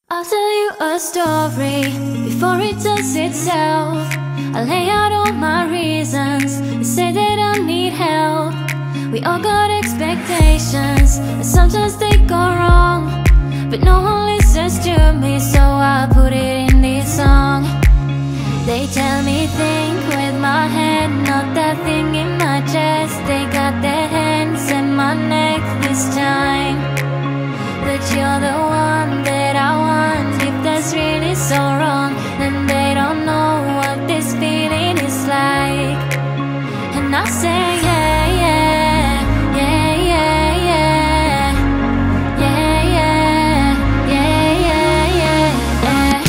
I'll tell you a story before it tells itself. I'll lay out all my reasons and say that I need help. We all got expectations and sometimes they go wrong, but no one listens to me, so I put it in this song. They tell me think with my head, not that thing in my chest. They got their hands in my neck this time, but you're the one that I want. If that's really so wrong, then they don't know what this feeling is like. And I say yeah, yeah, yeah, yeah, yeah, yeah, yeah, yeah, yeah, yeah,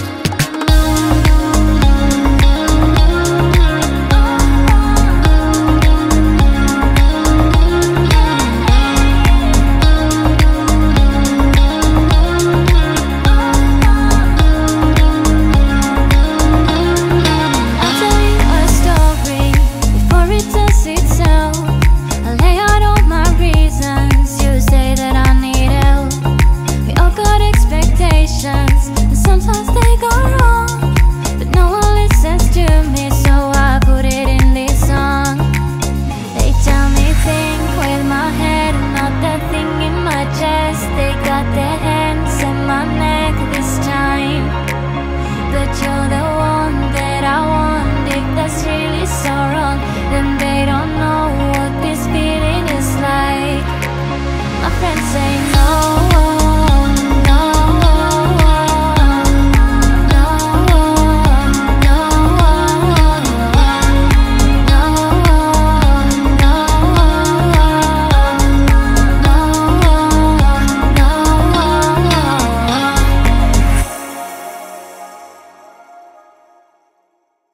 sometimes they go